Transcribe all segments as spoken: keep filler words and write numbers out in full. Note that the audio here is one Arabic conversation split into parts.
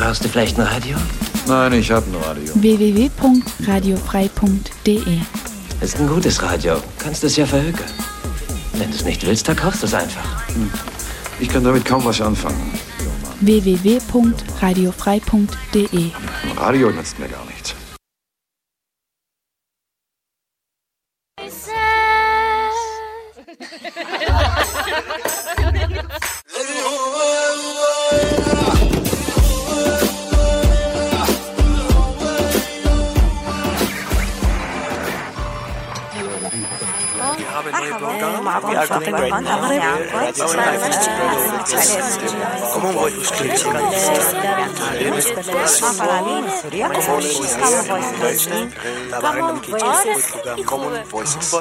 Hast du vielleicht ein Radio? Nein, ich habe ein Radio. w w w punkt radiofrei punkt d e Ist ein gutes Radio. Kannst es ja verhökern. Wenn du es nicht willst, dann kaufst du es einfach. Hm. Ich kann damit kaum was anfangen. w w w punkt radiofrei punkt d e Ein Radio nützt mir gar nichts. Common Voices.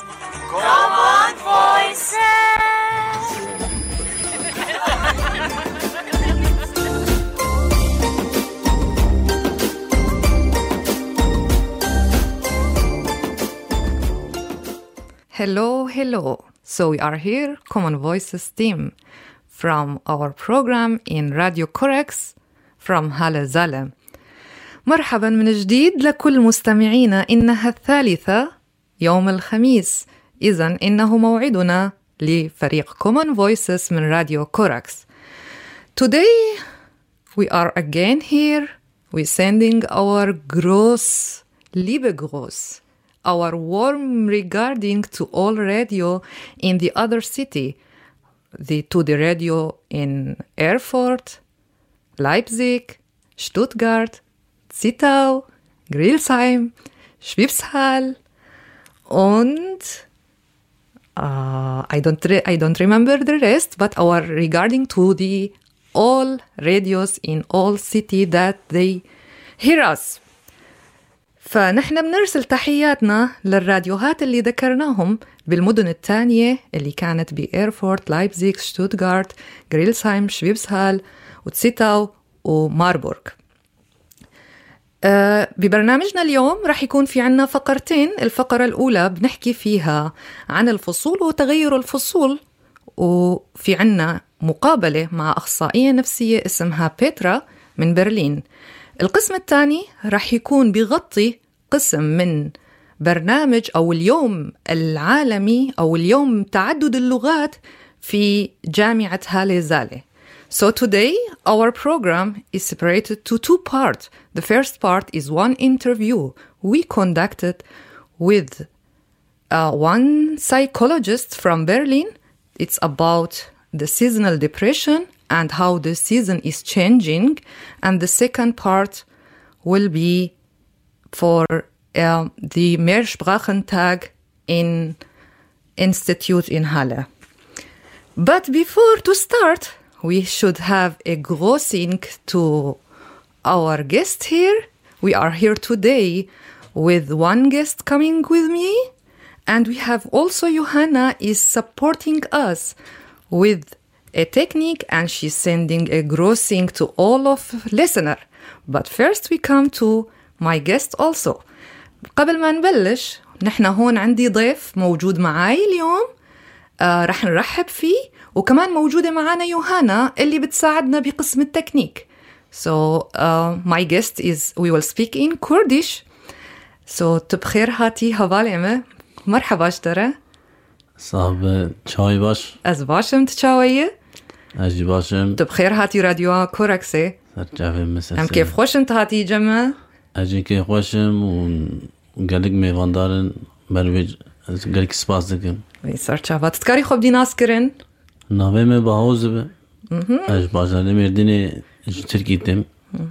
Hello, hello. So we are here, Common Voices team, from our program in Radio Corax from Halle Zale. مرحبا من جديد لكل مستمعينا. إنها الثالثة يوم الخميس، إذن إنه موعدنا لفريق Common Voices من راديو كوراكس. Today we are again here. We sending our gross, liebe gross, our warm regarding to all radio in the other city, the, to the radio in Erfurt, Leipzig, Stuttgart, Zittau, Grilsheim, Schwibshal, and uh, I don't re- I don't remember the rest, but our regarding to the all radios in all city that they hear us. فنحن بنرسل تحياتنا للراديوهات اللي ذكرناهم بالمدن الثانية اللي كانت بإيرفورت، لايبزيغ، شتوتغارت، غريلسهايم، شويبسهال، وتسيتاو وماربورغ. أه ببرنامجنا اليوم رح يكون في عنا فقرتين. الفقرة الأولى بنحكي فيها عن الفصول وتغير الفصول، وفي عنا مقابلة مع أخصائية نفسية اسمها بيترا من برلين. القسم الثاني رح يكون بيغطي قسم من برنامج أو اليوم العالمي أو اليوم تعدد اللغات في جامعة هالي زالي. So today our program is separated to two parts. The first part is one interview we conducted with uh, one psychologist from Berlin. It's about the seasonal depression and how the season is changing. And the second part will be for uh, the Mehrsprachentag in Institute in Halle. But before to start, we should have a grossing to our guest here. We are here today with one guest coming with me, and we have also Johanna is supporting us with a technique, and she's sending a grossing to all of listener. But first we come to my guest also. قبل ما نبلش، نحن هون عندي ضيف موجود معاي اليوم، آه رح نرحب فيه، وكمان موجودة معانا يوهانا اللي بتساعدنا بقسم التكنيك. So uh, my guest is, we will speak in Kurdish. So تبخير هاتي هواليمه. مرحبا اشترى. صاحب چای باش. از باشم تچاویه. اجي باشم. تبخير هاتي راديو كوراكسي. سرجافي مسا. هم كيف خوش انت هاتي جمع؟ اجي كيف خوشم وقالك ميواندارن برويج قالك سپاس دکم. وی سرچاوات تکاری خوب دی ناس کرن؟ ناوه می باوز به. اج باجنده مردینه ترکی تیم.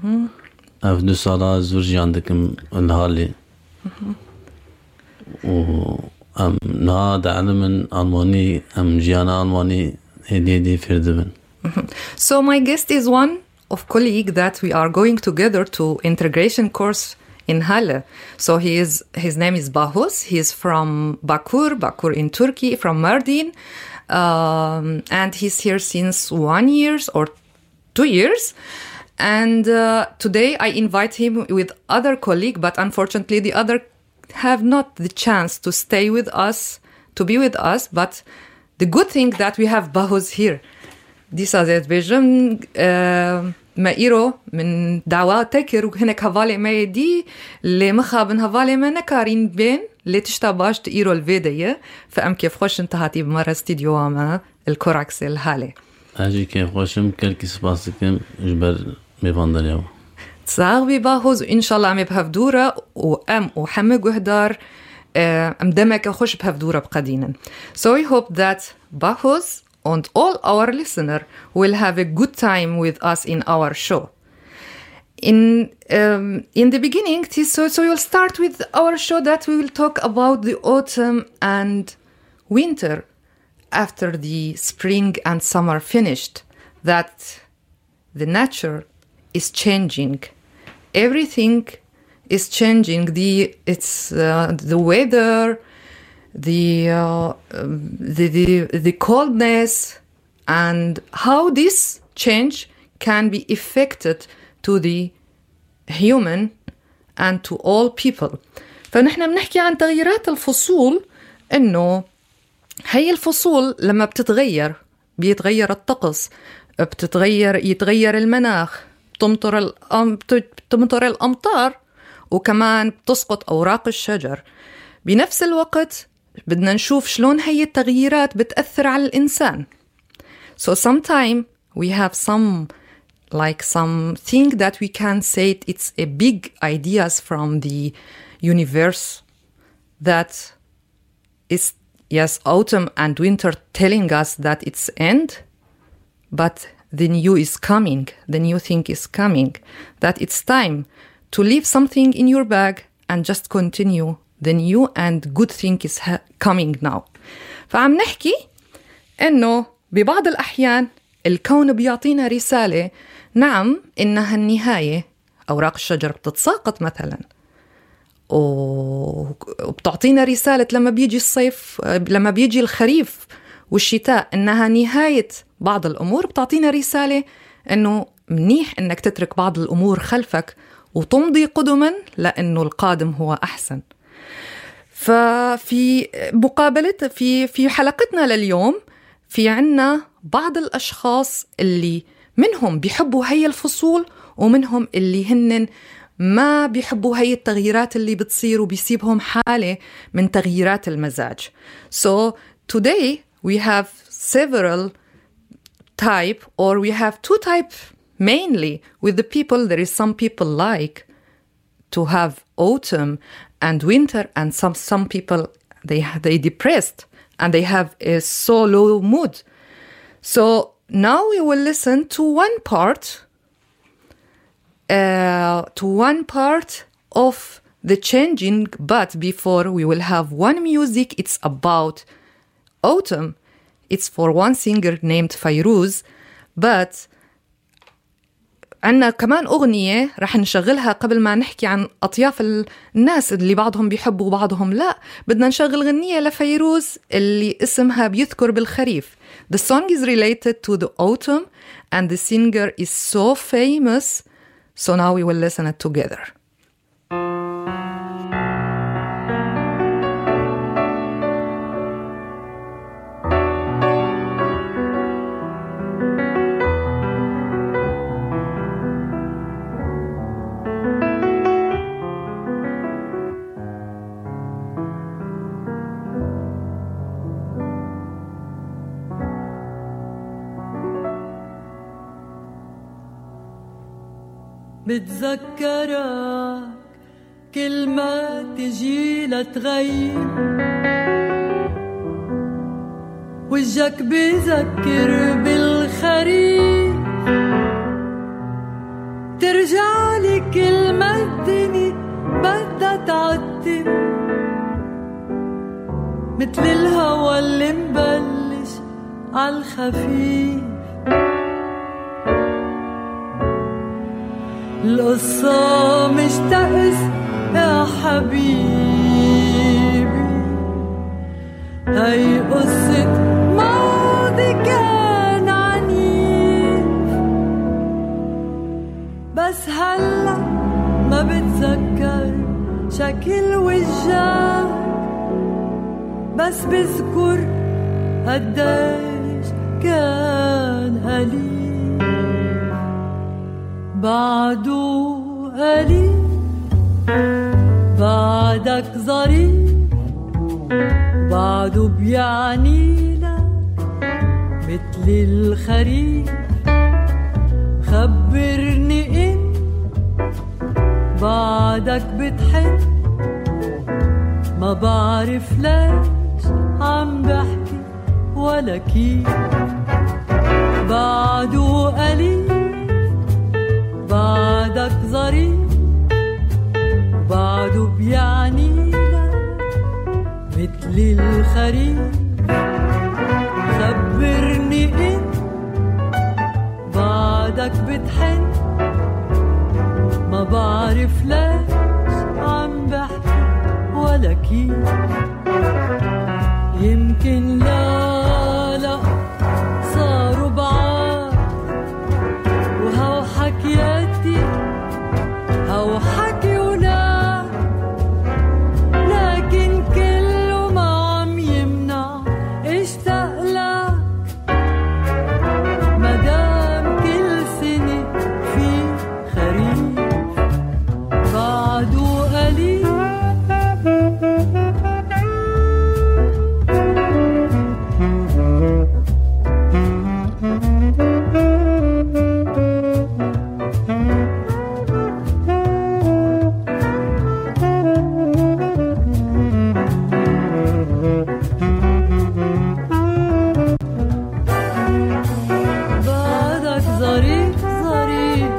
اف دو سالا زور جان دکم الحالی. و ام نا دعلم المانی ام جیانا المانی هدیه دی فرد. So my guest is one of colleague that we are going together to integration course in Halle. So he is, his name is Bahus. He is from Bakur, Bakur in Turkey, from Mardin. Um, and he's here since one years or two years. And uh, today I invite him with other colleague, but unfortunately the other have not the chance to stay with us, to be with us. But the good thing that we have Bahus here. ديسا زيت بيجم ما إيرو من دعواتك هناك هفالي ما دي اللي مخابن هفالي ما نكارين بين اللي تشتاباش تإيرو الفيديو فأم كيف خوش انتهاتي بمرة استديو وما الكوراكس الحالي أجي كيف خوشم كالكي سباسكم جبر ميفاندر يو تساغ بباهوز إن شاء الله عم بهفدورة وأم وحمق وهدار أم دمك خوش بهفدورة بقدينا. So I hope that Bahuz and all our listeners will have a good time with us in our show. In um, in the beginning, so, so you'll start with our show that we will talk about the autumn and winter after the spring and summer finished, that the nature is changing. Everything is changing. The it's uh, the weather, the, uh, the the the coldness, and how this change can be affected to the human and to all people. فنحن بنحكي عن تغييرات الفصول إنه هي الفصول لما بتتغير بيتغير الطقس بتتغير يتغير المناخ بتمطر الأم بتمطر الأمطار وكمان بتسقط أوراق الشجر. بنفس الوقت بدنا نشوف شلون هي التغييرات بتأثر على الإنسان. So sometimes we have some like something that we can say it's a big ideas from the universe that is yes autumn and winter telling us that it's end, but the new is coming, the new thing is coming, that it's time to leave something in your bag and just continue the new and good thing is ha- coming now. فعم نحكي إنه ببعض الأحيان الكون بيعطينا رسالة نعم إنها النهاية. أوراق الشجر بتتساقط مثلا وبتعطينا رسالة لما بيجي الصيف لما بيجي الخريف والشتاء إنها نهاية بعض الأمور. بتعطينا رسالة إنه منيح إنك تترك بعض الأمور خلفك وتمضي قدما لأنه القادم هو أحسن. ففي مقابلة في في حلقتنا لليوم في عنا بعض الأشخاص اللي منهم بيحبوا هي الفصول ومنهم اللي هن ما بيحبوا هي التغييرات اللي بتصير وبيسيبهم حالة من تغييرات المزاج. So today we have several type or we have two type mainly with the people. There is some people like to have autumn and winter and some some people they they depressed and they have a so low mood. So now we will listen to one part uh, to one part of the changing, but before we will have one music. It's about autumn. It's for one singer named Fairuz, but عنا كمان أغنية رح نشغلها قبل ما نحكي عن أطياف الناس اللي بعضهم بيحبوا وبعضهم لا. بدنا نشغل غنية لفيروز اللي اسمها بيذكر بالخريف. The song is related to the autumn and the singer is so famous. So now we will listen it together. بتذكرك كل ما تجي لتغير وجهك بذكر بالخريف ترجع لي كل ما الدنيا بدها تعتم مثل الهوى اللي مبلش عالخفيف. القصة مش تأس يا حبيبي، هاي قصة ماضي كان عنيف، بس هلأ ما بتذكر شكل وجهك، بس بذكر قديش كان أليف بعده أليف بعدك ظريف بعده بيعني لك مثل الخريف خبرني إن بعدك بتحن ما بعرف ليش عم بحكي ولا كيف بعده أليف بعدك ظريف بعده بيعني لك مثل الخريف خبرني إن بعدك بتحن ما بعرف ليش عم بحكي ولا كيف يمكن لا لا صاروا بعاد وهو حكياتي هو حكي ولا لكن كله ما عم يمنع اشتاق لك مدام كل سنة في خريف بعده قليل بعدك ظريف ظريف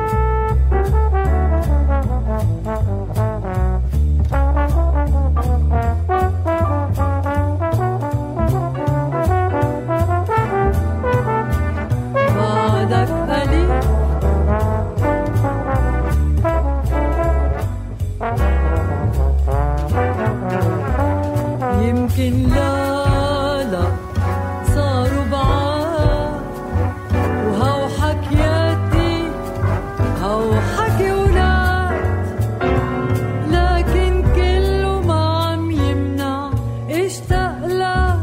بعدك قليل يمكن لا لا صاروا بعاد وهو حكياتي هو حكي ولاد لكن كله ما عم يمنع اشتاق لك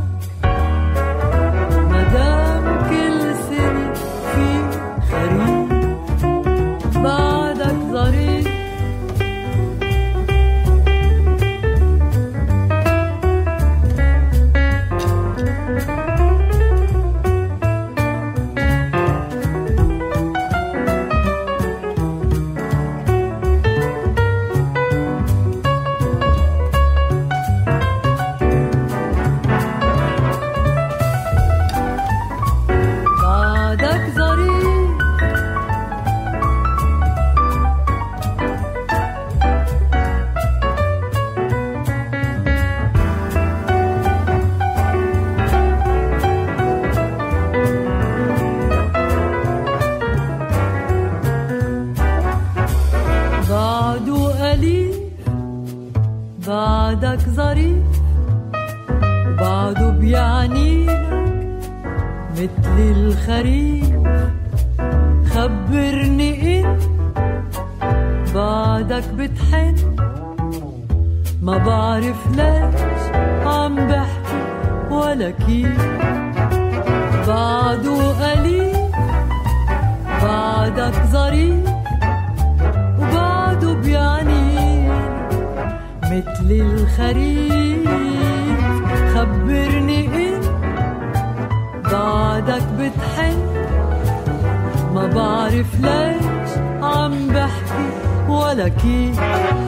مدام كل سنة في خريف بعدك ظريف بعدك ظريف بعده أليف بعدك ظريف بعده بيعني لك مثل الخريف خبرني إن بعدك بتحن ما بعرف ليش عم بحكي ولا كيف بعده أليف بعدك ظريف وبعده بيعني مثل الخريف خبرني إن بعدك بتحن ما بعرف ليش عم بحكي ولا كيف.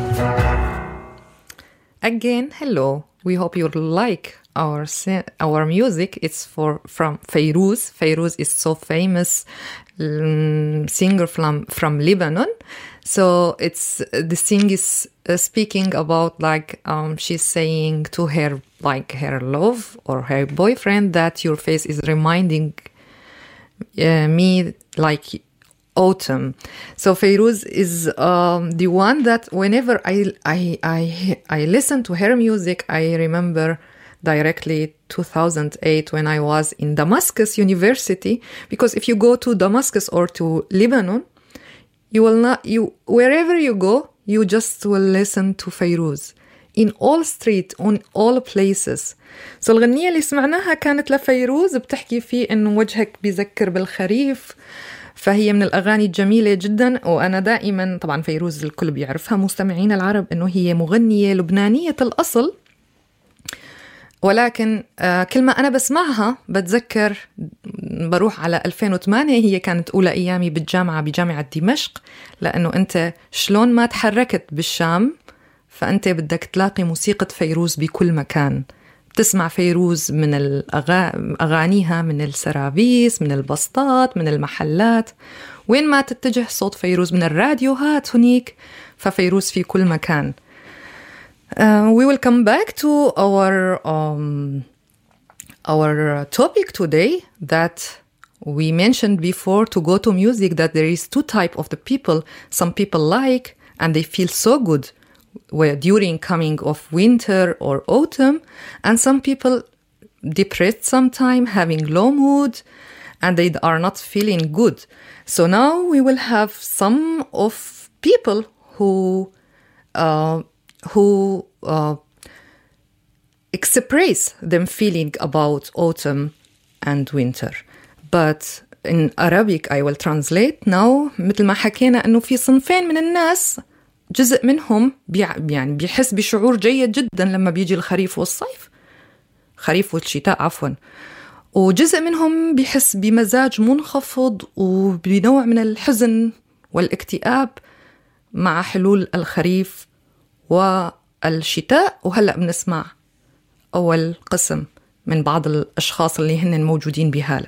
Again, hello. We hope you like our our music. It's for from Fayrouz. Fayrouz is so famous um, singer from from Lebanon. So it's the sing is uh, speaking about like um, she's saying to her like her love or her boyfriend that your face is reminding uh, me like autumn. So Fayrouz is um, the one that whenever I I I I listen to her music, I remember directly two thousand eight when I was in Damascus University. Because if you go to Damascus or to Lebanon, you will not you wherever you go, you just will listen to Fayrouz. in all street on all places. so الغنية اللي سمعناها كانت لفيروز بتحكي فيه إنه وجهك بيذكر بالخريف، فهي من الأغاني الجميلة جدا. وأنا دائما طبعا فيروز الكل بيعرفها مستمعين العرب إنه هي مغنية لبنانية الأصل، ولكن آه كل ما أنا بسمعها بتذكر بروح على ألفين وثمانية. هي كانت أولى أيامي بالجامعة بجامعة دمشق، لأنه أنت شلون ما تحركت بالشام فأنت بدك تلاقي موسيقى فيروز بكل مكان. تسمع فيروز من أغانيها من السرابيس، من البسطات، من المحلات، وين ما تتجه صوت فيروز، من الراديوهات هنيك، ففيروز في كل مكان. Uh, we will come back to our um, our topic today that we mentioned before, to go to music, that there is two type of the people. Some people like and they feel so good where during coming of winter or autumn, and some people depressed sometime, having low mood, and they are not feeling good. So now we will have some of people who uh, who uh, express them feeling about autumn and winter. But in Arabic I will translate now. مثل ما حكينا أنه في صنفين من الناس، جزء منهم بيع يعني بيحس بشعور جيد جدا لما بيجي الخريف والصيف، خريف والشتاء عفوا، وجزء منهم بيحس بمزاج منخفض وبنوع من الحزن والاكتئاب مع حلول الخريف والشتاء. وهلأ بنسمع أول قسم من بعض الأشخاص اللي هن موجودين بهالة.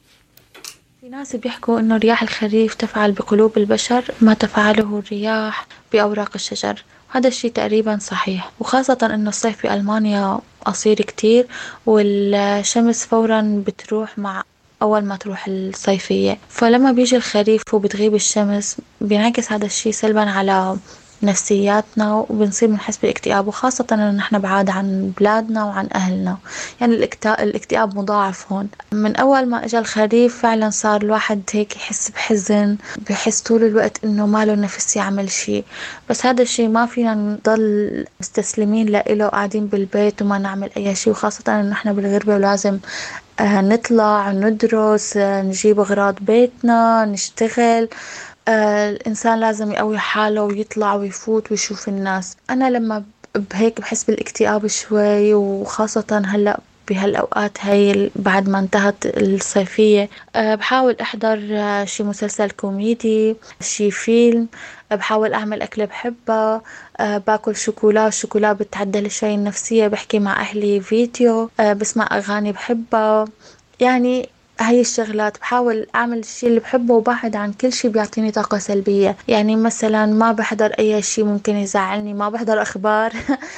في ناس بيحكوا إنه رياح الخريف تفعل بقلوب البشر ما تفعله الرياح بأوراق الشجر. هذا الشيء تقريبا صحيح، وخاصة إنه الصيف في ألمانيا قصير كتير، والشمس فورا بتروح مع أول ما تروح الصيفية. فلما بيجي الخريف وبتغيب الشمس بينعكس هذا الشيء سلبا على نفسياتنا، وبنصير بنحس بالاكتئاب، وخاصة إنه نحن بعاد عن بلادنا وعن أهلنا. يعني الاكتئاب مضاعف هون. من أول ما إجا الخريف فعلا صار الواحد هيك يحس بحزن، بحس طول الوقت إنه ما له نفس يعمل شيء. بس هذا الشيء ما فينا نضل مستسلمين لإله قاعدين بالبيت وما نعمل أي شيء، وخاصة إنه نحن بالغربة ولازم نطلع ندرس، نجيب أغراض بيتنا، نشتغل. آه الإنسان لازم يقوي حاله ويطلع ويفوت ويشوف الناس. أنا لما بهيك بحس بالاكتئاب شوي، وخاصة هلأ بهالأوقات هاي بعد ما انتهت الصيفية، أه بحاول أحضر أه شي مسلسل كوميدي، شي فيلم، أه بحاول أعمل أكل بحبه، أه باكل شوكولا. الشوكولا بتعدل شوي النفسية. بحكي مع أهلي فيديو، أه بسمع أغاني بحبها. يعني هاي الشغلات بحاول أعمل الشيء اللي بحبه وبعد عن كل شيء بيعطيني طاقة سلبية. يعني مثلا ما بحضر أي شيء ممكن يزعلني، ما بحضر أخبار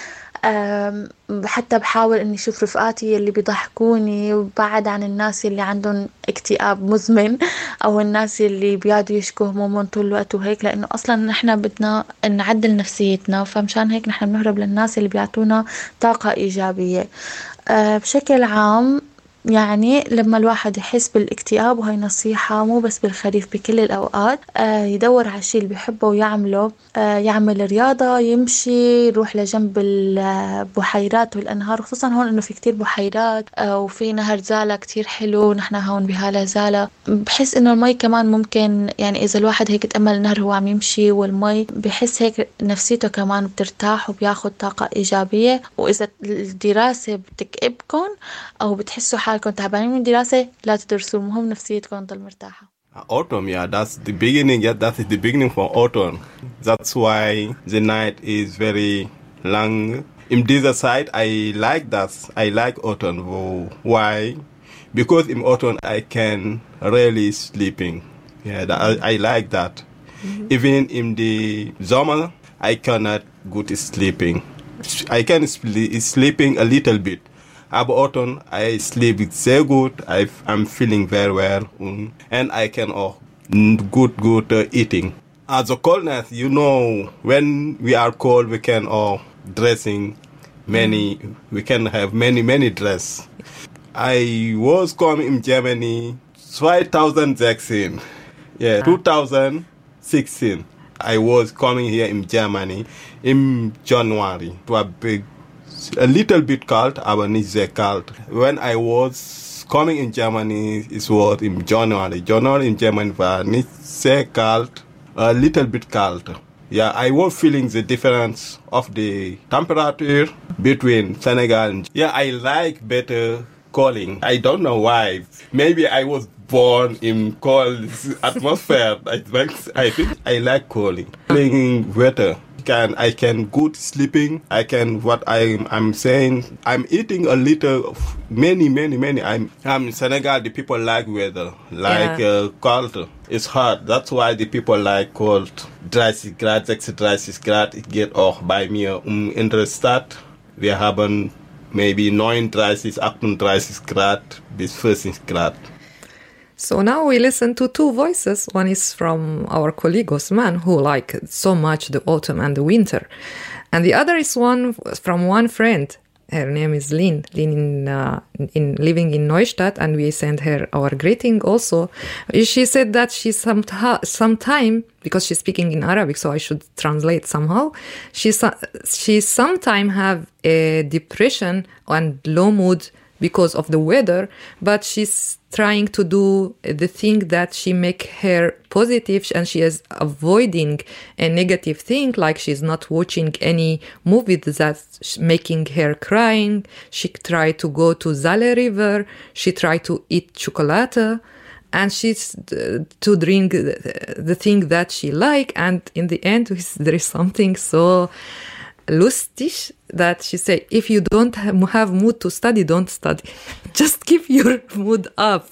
حتى بحاول أني أشوف رفقاتي اللي بيضحكوني، وبعد عن الناس اللي عندهم اكتئاب مزمن أو الناس اللي بيقعدوا يشكوا همومهم طول الوقت وهيك، لأنه أصلا نحن بدنا نعدل نفسيتنا، فمشان هيك نحن بنهرب للناس اللي بيعطونا طاقة إيجابية. بشكل عام يعني لما الواحد يحس بالاكتئاب، وهي نصيحة مو بس بالخريف بكل الأوقات، آه يدور على الشيء اللي بيحبه ويعمله. آه يعمل رياضة، يمشي، يروح لجنب البحيرات والأنهار، خصوصا هون إنه في كتير بحيرات، آه وفي نهر زالة كتير حلو. نحن هون بهالة زالة بحس إنه المي كمان ممكن، يعني إذا الواحد هيك تأمل النهر هو عم يمشي والمي، بحس هيك نفسيته كمان بترتاح وبياخد طاقة إيجابية. وإذا الدراسة بتكئبكم أو بتحسوا حالكم تعبانين من الدراسة، لا تدرسوا، المهم نفسيتكم تضل مرتاحة. Autumn, yeah, that's the beginning. Yeah, that is the beginning for autumn. That's why the night is very long. In this side, I like that. I like autumn. Why? Because in autumn I can really sleeping. Yeah, that, I, I like that. Mm-hmm. Even in the summer, I cannot good sleeping. I can sleep sleeping a little bit. About autumn, I sleep so good. I, I'm feeling very well, um, and I can oh, good good uh, eating. As a coldness, you know, when we are cold, we can oh dressing many. We can have many many dress. I was coming in Germany two thousand sixteen, yeah, two thousand sixteen. I was coming here in Germany in January. It was big, a little bit cold, aber nicht sehr kalt. When I was coming in Germany, it was in January. January in Germany war nicht sehr kalt, a little bit kalt. Yeah, I was feeling the difference of the temperature between Senegal and... Yeah, I like better cooling. I don't know why. Maybe I was born in cold atmosphere. I, I think I like cooling. Feeling weather. Can I can good sleeping. I can what I'm I'm saying. I'm eating a little, of many many many. I'm I'm in Senegal. The people like weather, like yeah. uh, cold. It's hot. That's why the people like cold. dreißig Grad, sechsunddreißig Grad. Ich geht auch bei mir um in der Stadt. Wir haben maybe neununddreißig, achtunddreißig Grad bis vierzig Grad. So now we listen to two voices. One is from our colleague Osman, who like so much the autumn and the winter. And the other is one from one friend. Her name is Lynn. Lynn in, uh, in living in Neustadt, and we send her our greeting also. She said that she some sometime, because she's speaking in Arabic, so I should translate somehow. She she sometime have a depression and low mood because of the weather, but she's trying to do the thing that she make her positive, and she is avoiding a negative thing, like she's not watching any movie that's making her crying. She try to go to Zale River. She try to eat chocolate, and she's uh, to drink the, the thing that she like. And in the end, there is something so lustig that she say, if you don't have, have mood to study, don't study. Just keep your mood up.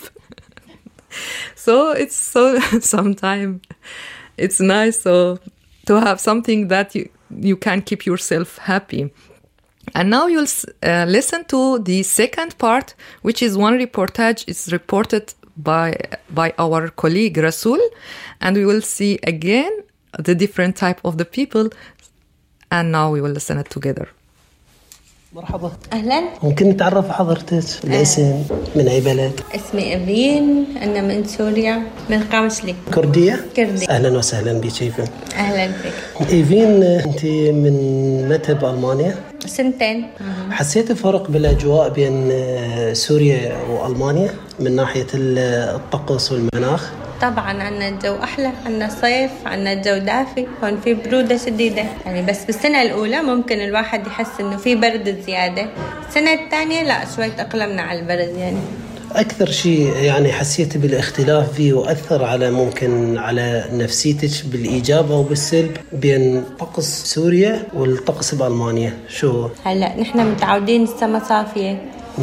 So it's so sometimes it's nice so to have something that you you can keep yourself happy. And now you'll uh, listen to the second part, which is one reportage. It's reported by by our colleague Rasul, and we will see again the different type of the people. And now we will listen it together. مرحبا. أهلا. ممكن نتعرف حضرتك الاسم من أي بلد؟ اسمي أبين، أنا من سوريا، من قامشلي. كردية؟ كردية. أهلا وسهلا بك كيفك؟ أهلا بك. إيفين أنت من متى بألمانيا؟ سنتين. حسيت فرق بالأجواء بين سوريا وألمانيا من ناحية الطقس والمناخ؟ طبعا عنا الجو أحلى، عنا صيف، عنا الجو دافي، هون في برودة شديدة يعني. بس بالسنة الأولى ممكن الواحد يحس إنه في برد زيادة، السنة الثانية لا شوي تأقلمنا على البرد يعني. أكثر شيء يعني حسيت بالاختلاف فيه وأثر على ممكن على نفسيتك بالإيجاب أو بالسلب بين طقس سوريا والطقس بألمانيا شو؟ هلا نحن متعودين السما صافية.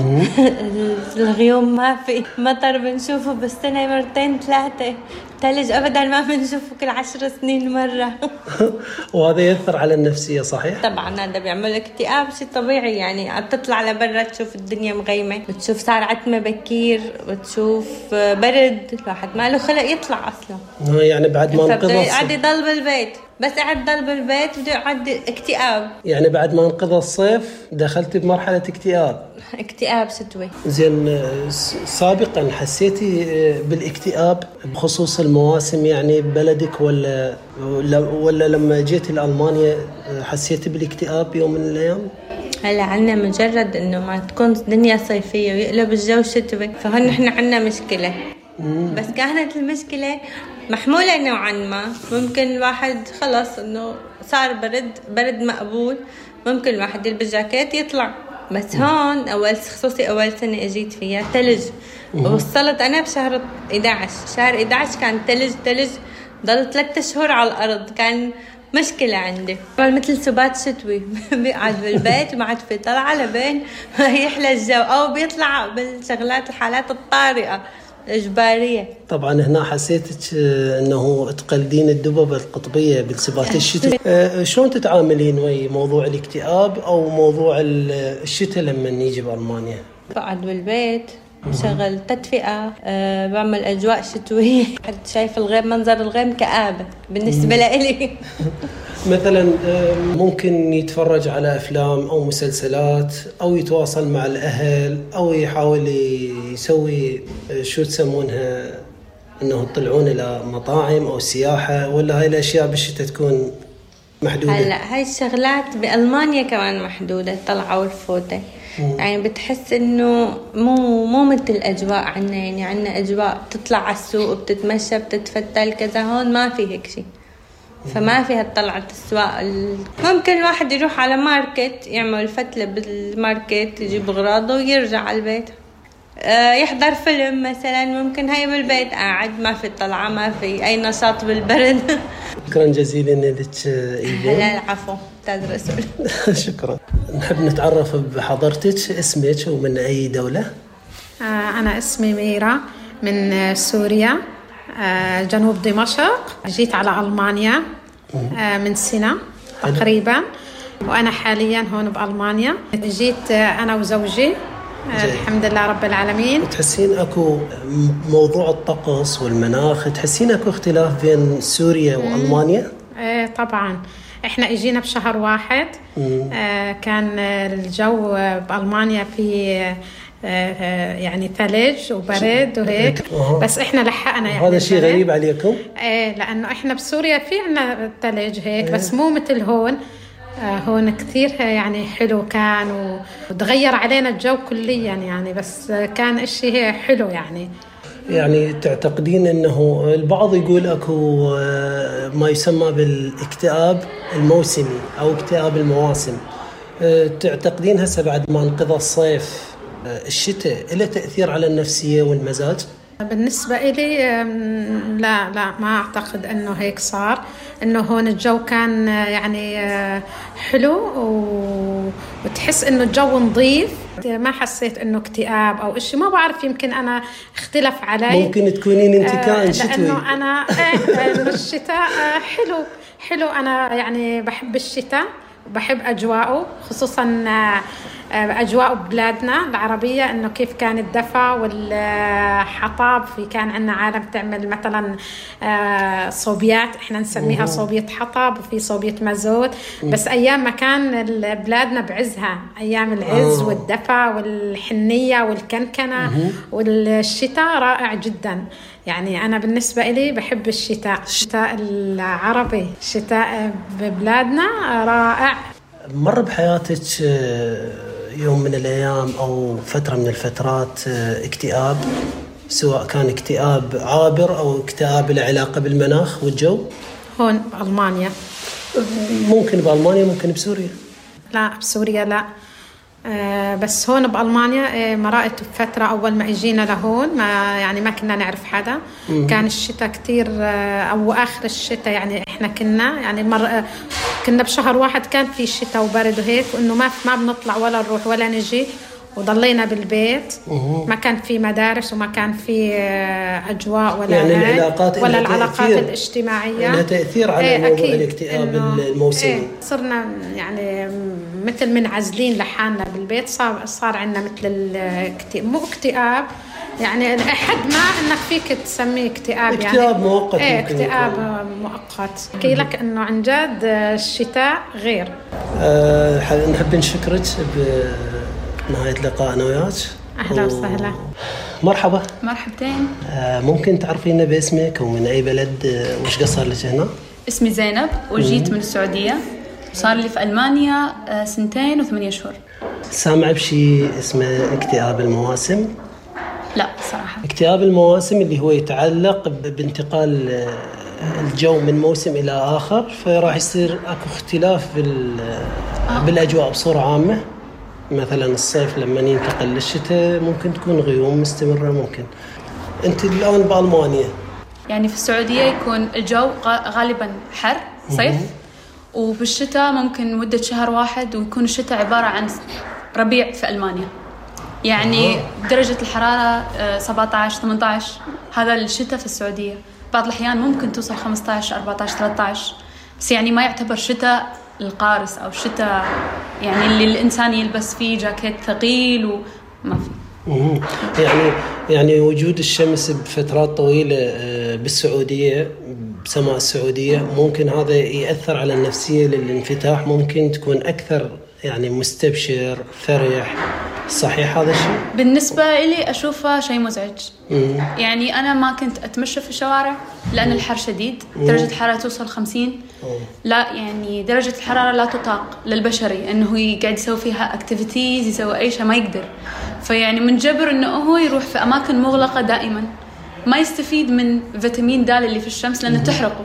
الغيوم ما في، مطر بنشوفه بالسنة مرتين ثلاثة، ثلج أبدا ما بنشوفه كل عشر سنين مرة. وهذا يأثر على النفسية صحيح؟ طبعا هذا بيعمل اكتئاب، شيء طبيعي يعني. بتطلع لبرا تشوف الدنيا مغيمة، بتشوف ساعة عتمة بكير، بتشوف برد، الواحد ما له خلق يطلع أصلا. يعني بعد ما انقضى قاعد يضل بالبيت، بس قاعد ضل بالبيت بده يقعد اكتئاب. يعني بعد ما انقضى الصيف دخلت بمرحلة اكتئاب. اكتئاب شتوي. زين، سابقا حسيتي بالاكتئاب بخصوص المواسم يعني ببلدك، ولا ولا لما جيت لألمانيا حسيتي بالاكتئاب يوم من الأيام؟ هلا عنا مجرد انه ما تكون الدنيا صيفية ويقلب الجو شتوي، فهون نحن عنا مشكلة. مم. بس كانت المشكلة محمولة نوعا ما، ممكن الواحد خلص انه صار برد برد مقبول، ممكن الواحد يلبس جاكيت يطلع. بس هون اول خصوصي اول سنة اجيت فيها ثلج، ووصلت انا بشهر إحدى عشر، شهر إحدى عشر كان ثلج ثلج، ضل ثلاثة شهور على الارض. كان مشكلة عندي مثل سبات شتوي. بيقعد بالبيت وما عاد في طلعة لبين ما يحلى الجو، او بيطلع بالشغلات الحالات الطارئة إجبارية. طبعا هنا حسيتك أنه تقلدين الدببة القطبية بالسبات الشتاء. شلون تتعاملين ويا موضوع الاكتئاب أو موضوع الشتاء لما نيجي بألمانيا؟ بقعد بالبيت، بشغل تدفئة، أه بعمل أجواء شتوية. حد شايف الغيم، منظر الغيم كآبة بالنسبة لي. مثلا ممكن يتفرج على أفلام أو مسلسلات، أو يتواصل مع الأهل، أو يحاول يسوي شو تسمونها أنه تطلعون إلى مطاعم أو سياحة، ولا هاي الأشياء بالشتاء تكون محدودة؟ هلا هاي الشغلات بألمانيا كمان محدودة، الطلعة والفوتة. يعني بتحس إنه مو مو مثل الأجواء عنا، يعني عنا أجواء تطلع على السوق بتتمشى بتتفتل كذا، هون ما في هيك شيء. فما فيها طلعة السواق. ممكن الواحد يروح على ماركت يعمل فتلة بالماركت يجيب أغراضه ويرجع على البيت. أه يحضر فيلم مثلا، ممكن هاي بالبيت قاعد ما في طلعة ما في أي نشاط بالبرد. شكرا جزيلا لك إيفا. لا العفو أستاذ رسول. شكرا. نحب نتعرف بحضرتك، اسمك ومن أي دولة؟ أنا اسمي ميرا من سوريا جنوب دمشق. جيت على ألمانيا من سنة تقريبا، وأنا حاليا هون بألمانيا. جيت أنا وزوجي الحمد لله رب العالمين. تحسين أكو موضوع الطقس والمناخ، تحسين أكو اختلاف بين سوريا وألمانيا؟ ايه طبعا. احنا اجينا بشهر واحد. آه كان الجو بألمانيا في آه يعني ثلج وبرد وهيك، بس احنا لحقنا يعني. هذا شيء غريب عليكم؟ ايه لانه احنا بسوريا في عنا ثلج هيك، ايه. بس مو مثل هون. آه هون كثير يعني حلو كان، وتغير علينا الجو كليا يعني، بس كان اشي حلو يعني. يعني تعتقدين أنه البعض يقول أكو ما يسمى بالاكتئاب الموسمي أو اكتئاب المواسم، تعتقدين هسه بعد ما انقضى الصيف الشتاء له تأثير على النفسية والمزاج؟ بالنسبة إلي لا لا ما أعتقد أنه هيك صار. أنه هون الجو كان يعني حلو، وتحس أنه الجو نظيف. ما حسيت أنه اكتئاب أو إشي، ما بعرف، يمكن أنا اختلف علي. ممكن تكونين انت كائن شتوي. لأنه أنا الشتاء حلو حلو. أنا يعني بحب الشتاء وبحب أجواءه، خصوصاً أجواء بلادنا العربية، إنه كيف كان الدفا والحطاب. في كان عندنا عالم تعمل مثلا صوبيات، إحنا نسميها صوبية حطب، وفي صوبية مازوت. بس أيام ما كان بلادنا بعزها، أيام العز والدفا والحنية والكنكنة والشتاء رائع جدا. يعني أنا بالنسبة إلي بحب الشتاء، الشتاء العربي، الشتاء ببلادنا رائع. مر بحياتك يوم من الأيام أو فترة من الفترات اكتئاب، سواء كان اكتئاب عابر أو اكتئاب له علاقة بالمناخ والجو؟ هون بألمانيا. ممكن بألمانيا، ممكن بسوريا؟ لا بسوريا لا. آه بس هون بألمانيا آه مرقت فترة أول ما إجينا لهون، ما يعني ما كنا نعرف حدا. مم. كان الشتاء كتير آه أو آخر الشتاء، يعني إحنا كنا يعني مر آه كنا بشهر واحد كان في شتاء وبرد وهيك، وإنه ما ما بنطلع ولا نروح ولا نجي، وضلينا بالبيت. مم. ما كان في مدارس وما كان في آه أجواء ولا يعني العلاقات ولا العلاقات الاجتماعية لها تأثير على إيه موضوع الاكتئاب الموسمي. إيه صرنا يعني مثل منعزلين لحالنا بالبيت. صار صار عندنا مثل الاكتئاب، مو اكتئاب يعني لحد ما انك فيك تسميه اكتئاب، يعني اكتئاب مؤقت. ايه اكتئاب مؤقت. احكي لك انه عن جد الشتاء غير. أه نحب نشكرك بنهاية لقائنا وياك. اهلا وسهلا. مرحبا. مرحبتين. أه ممكن تعرفينا باسمك ومن اي بلد، وش قصر لك هنا؟ اسمي زينب وجيت من السعودية، صار لي في ألمانيا سنتين وثمانية شهور. سامع بشي اسمه اكتئاب المواسم؟ لا صراحة. اكتئاب المواسم اللي هو يتعلق بانتقال الجو من موسم إلى آخر، فراح يصير اكو اختلاف بال آه. بالأجواء بصورة عامة. مثلا الصيف لما ينتقل للشتاء ممكن تكون غيوم مستمرة. ممكن أنت الآن بألمانيا، يعني في السعودية يكون الجو غالبا حر صيف، وبالشتاء ممكن مدة شهر واحد ويكون الشتاء عبارة عن ربيع في ألمانيا. يعني أوه. درجة الحرارة سبعة عشر ثمانية عشر، هذا الشتاء في السعودية. بعض الأحيان ممكن توصل خمسة عشر أربعة عشر ثلاثة عشر، بس يعني ما يعتبر شتاء القارس أو شتاء يعني اللي الإنسان يلبس فيه جاكيت ثقيل وما فيه. يعني يعني وجود الشمس بفترات طويلة بالسعودية، بسماء السعودية، ممكن هذا يأثر على النفسية للانفتاح. ممكن تكون أكثر يعني مستبشر، فرح، صحيح هذا الشيء؟ بالنسبة لي أشوفه شيء مزعج. مم. يعني أنا ما كنت أتمشى في الشوارع لأن الحر شديد، درجة الحرارة توصل خمسين. لا يعني درجة الحرارة لا تطاق للبشري إنه يقعد يسوي فيها أكتيفيتيز، يسوي أي شيء ما يقدر. فيعني منجبر إنه هو يروح في أماكن مغلقة دائما، ما يستفيد من فيتامين د اللي في الشمس لأنه تحرقه.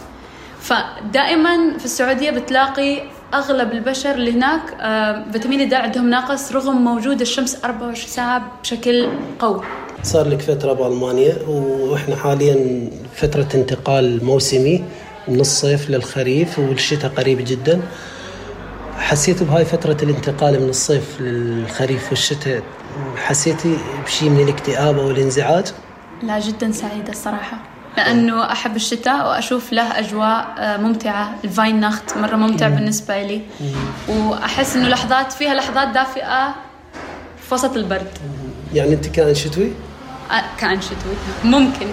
فدائما في السعودية بتلاقي أغلب البشر اللي هناك آه فيتامين د عندهم ناقص رغم موجود الشمس أربعة وعشرين ساعة بشكل قوي. صار لك فترة بألمانيا وإحنا حاليا فترة انتقال موسمي من الصيف للخريف والشتاء قريب جدا. حسيت بهاي فترة الانتقال من الصيف للخريف والشتاء حسيتي بشيء من الاكتئاب أو الانزعاج؟ لا جدا سعيدة الصراحة، لأنه أحب الشتاء وأشوف له أجواء ممتعة. الفاين ناخت مرة ممتع مم. بالنسبة لي، وأحس إنه لحظات فيها لحظات دافئة في وسط البرد. يعني أنت كائن شتوي؟ كائن شتوي ممكن.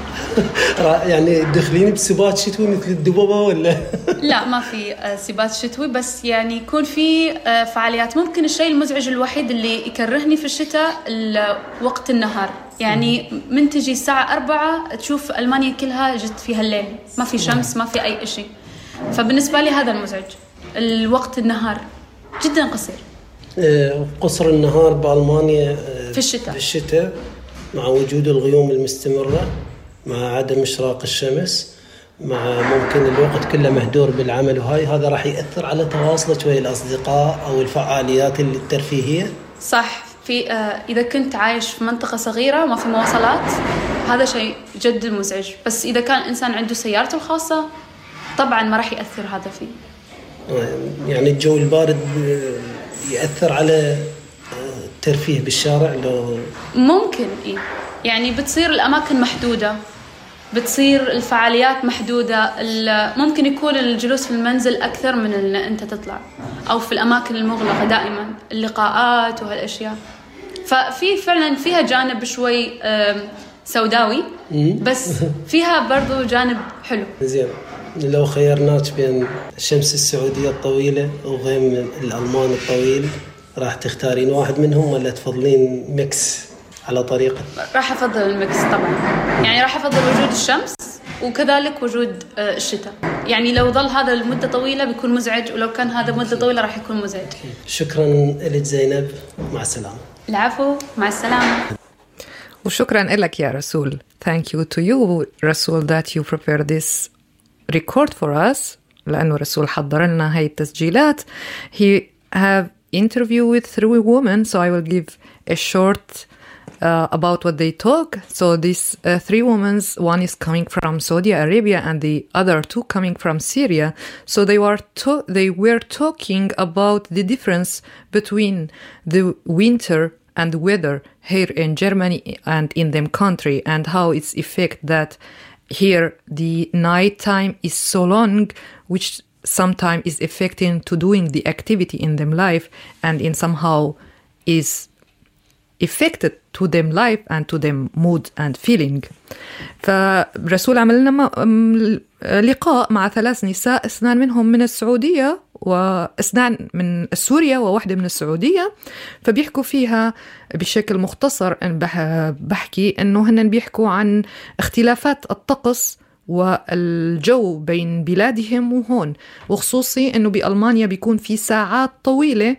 يعني دخلين بسبات شتوي مثل الدبوبة ولا؟ لا ما في سبات شتوي، بس يعني يكون في فعاليات. ممكن الشيء المزعج الوحيد اللي يكرهني في الشتاء وقت النهار، يعني من تجي الساعة أربعة تشوف ألمانيا كلها جت فيها الليل، ما في شمس ما في أي شيء. فبالنسبة لي هذا المزعج، الوقت النهار جدا قصير. قصر النهار بألمانيا في الشتاء في الشتاء مع وجود الغيوم المستمرة، مع عدم إشراق الشمس، مع ممكن الوقت كله مهدور بالعمل، وهاي هذا راح يأثر على تواصلك ويا الأصدقاء أو الفعاليات الترفيهية. صح. في آه إذا كنت عايش في منطقة صغيرة وما في مواصلات هذا شيء جد مزعج، بس إذا كان إنسان عنده سيارته الخاصة طبعا ما راح يأثر هذا فيه. يعني الجو البارد يأثر على الترفيه بالشارع لو ممكن إيه، يعني بتصير الأماكن محدودة، بتصير الفعاليات محدودة. ممكن يكون الجلوس في المنزل أكثر من أن أنت تطلع، أو في الأماكن المغلقة دائما اللقاءات وهالأشياء. ففي فعلا فيها جانب شوي سوداوي، بس فيها برضو جانب حلو. زين، لو خيرناك بين الشمس السعودية الطويلة وغيم الألمان الطويل راح تختارين واحد منهم ولا تفضلين ميكس على طريقة؟ راح أفضل الميكس طبعا، يعني راح أفضل وجود الشمس وكذلك وجود الشتاء. يعني لو ظل هذا لمدة طويلة بيكون مزعج، ولو كان هذا مدة طويلة راح يكون مزعج. شكرا لك زينب، مع السلامة. العفو، مع السلامة. وشكرا لك يا رسول. Thank you to you رسول that you prepared this record for us، لأنه رسول حضر لنا هاي التسجيلات. He have interview with three women, so I will give a short uh, about what they talk. So these uh, three women, one is coming from Saudi Arabia and the other two coming from Syria. So they were to- they were talking about the difference between the winter and weather here in Germany and in them country, and how it's affect that here the night time is so long, which sometimes is affecting to doing the activity in them life, and in somehow is affected to them life and to them mood and feeling. فرسول عملنا لقاء مع ثلاث نساء، اثنان منهم من السعودية واثنان من سوريا وواحدة من السعودية. فبيحكوا فيها بشكل مختصر، بحكي انه هن بيحكوا عن اختلافات الطقس والجو بين بلادهم وهون، وخصوصي انه بألمانيا بيكون في ساعات طويلة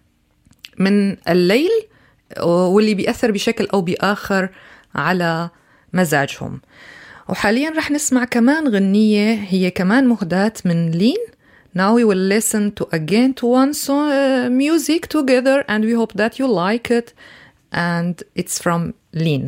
من الليل واللي بيأثر بشكل او بآخر على مزاجهم. وحاليا رح نسمع كمان غنية هي كمان مهداة من لين. Now we will listen to again to one song, uh, music together, and we hope that you like it. And it's from Lin.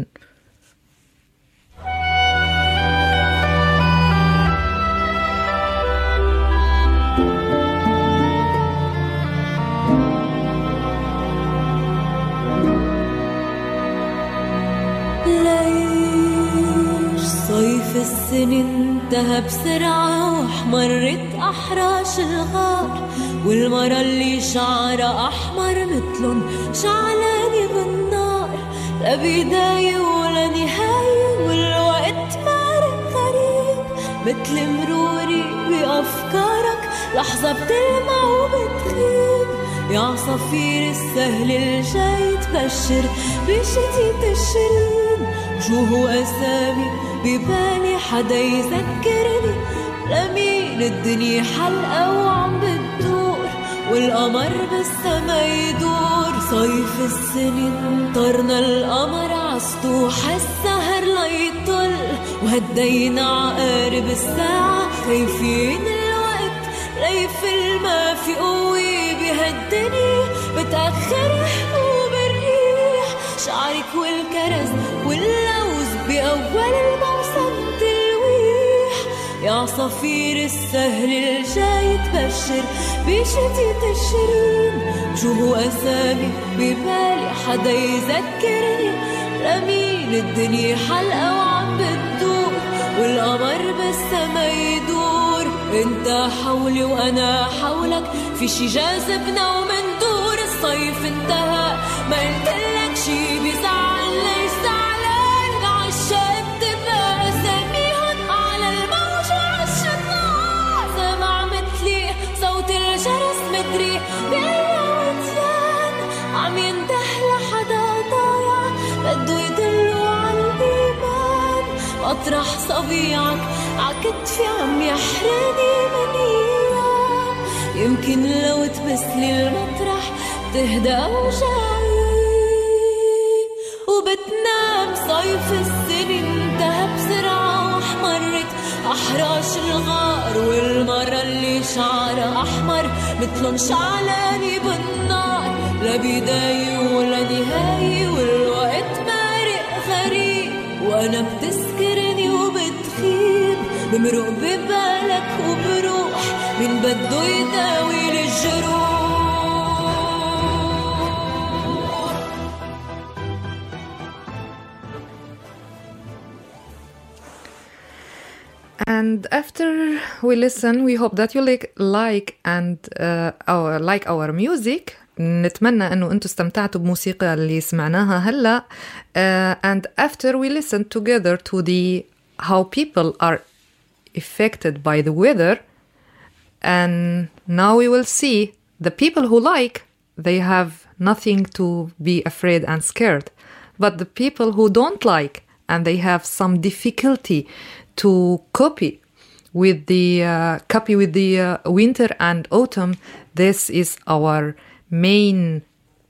صيف السنة انتهى بسرعة واحمرت أحراش الغار، والمرة اللي شعرها أحمر مثلن شعلانة بالنار، لا بداية ولا نهاية والوقت مارق غريب، مثل مروري بأفكارك لحظة بتلمع وبتغيب، يا عصافير السهل الجاي تبشر بشتيت الشرين وجوه أسامي ببالي حدا يذكرني لمين الدنيا حلقة وعم بتدور والقمر بالسما يدور صيف السنين طرنا القمر عسطوح السهر ليطل وهدينا عقارب الساعة خايفين الوقت ليفل ما في قوي بهالدنيا بتأخر حبوب الريح شعرك والكرز واللوز بأول الموسم تلويح يا عصافير السهل الجاي تبشر بشتيت الشرين وجوه أسامي ببالي حدا يذكرني لمين الدنيا حلقة وعم بتدور والقمر بالسما يدور انت حولي وانا حولك في شي جاذبنا ومندور الصيف انتهى ما قلتلك شي بيزعل ليش زعلان عالشاب تبقى اساميهن على الموج وعالشطاع سمع مثلي صوت الجرس مدري بقلة وتيان عم ينده لحدا ضايع بده يدلو عالبيبان اطرح صبيعك عكتفي عم يحرني من ايام يمكن لو تبسلي المطرح تهدى اوجاعي وبتنام صيف السنين انتهى بسرعة واحمرت احراش الغار والمرة اللي شعرها احمر مثلن شعلاني بالنار لا بداية ولا نهاية والوقت مارق غريب وانا بتسكرني وبتخيب بمرق ببالك وبروح من بده يداوي للجروح. And after we listen, we hope that you like, like and uh, our, like our music. نتمنى أنه أنتوا استمتعتوا بموسيقى اللي سمعناها هلأ. Uh, and after we listen together to the how people are affected by the weather, and now we will see the people who like, they have nothing to be afraid and scared. But the people who don't like and they have some difficulty to copy with the uh, copy with the uh, winter and autumn, this is our main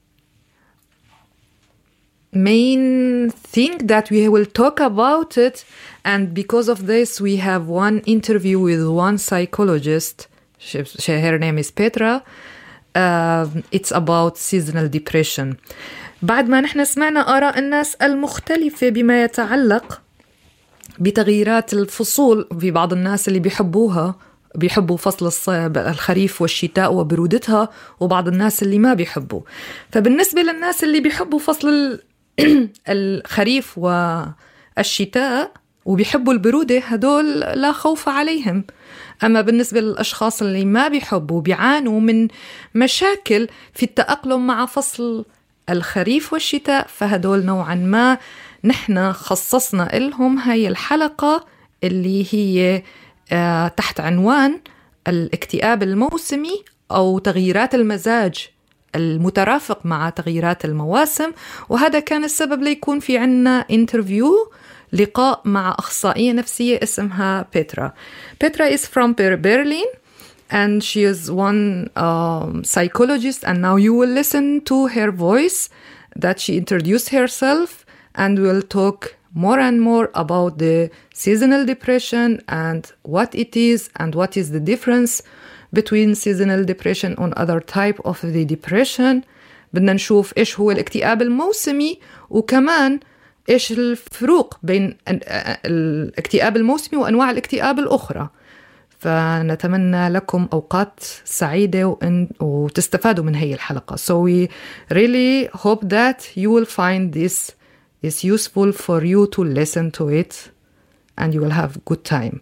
main thing that we will talk about it. And because of this, we have one interview with one psychologist. She, she, her name is Petra. Uh, it's about seasonal depression. بعد ما نحن سمعنا آراء الناس المختلفة بما يتعلق بتغييرات الفصول، في بعض الناس اللي بيحبوها بيحبوا فصل الخريف والشتاء وبرودتها، وبعض الناس اللي ما بيحبوا. فبالنسبة للناس اللي بيحبوا فصل الخريف والشتاء وبيحبوا البرودة، هدول لا خوف عليهم. أما بالنسبة للأشخاص اللي ما بيحبوا بيعانوا من مشاكل في التأقلم مع فصل الخريف والشتاء، فهدول نوعا ما نحن خصصنا لهم هاي الحلقة اللي هي آه تحت عنوان الاكتئاب الموسمي أو تغييرات المزاج المترافق مع تغييرات المواسم. وهذا كان السبب ليكون في عنا انترفيو، لقاء مع أخصائية نفسية اسمها بيترا. Petra is from Berlin and she is one um, psychologist, and now you will listen to her voice that she introduced herself, and we'll talk more and more about the seasonal depression and what it is and what is the difference between seasonal depression and other type of the depression. بدنا نشوف إيش هو الاكتئاب الموسمي، وكمان إيش الفروق بين الاكتئاب الموسمي وأنواع الاكتئاب الأخرى. فنتمنى لكم أوقات سعيدة وتستفادوا من هي الحلقة. So we really hope that you will find this is useful for you to listen to it and you will have good time.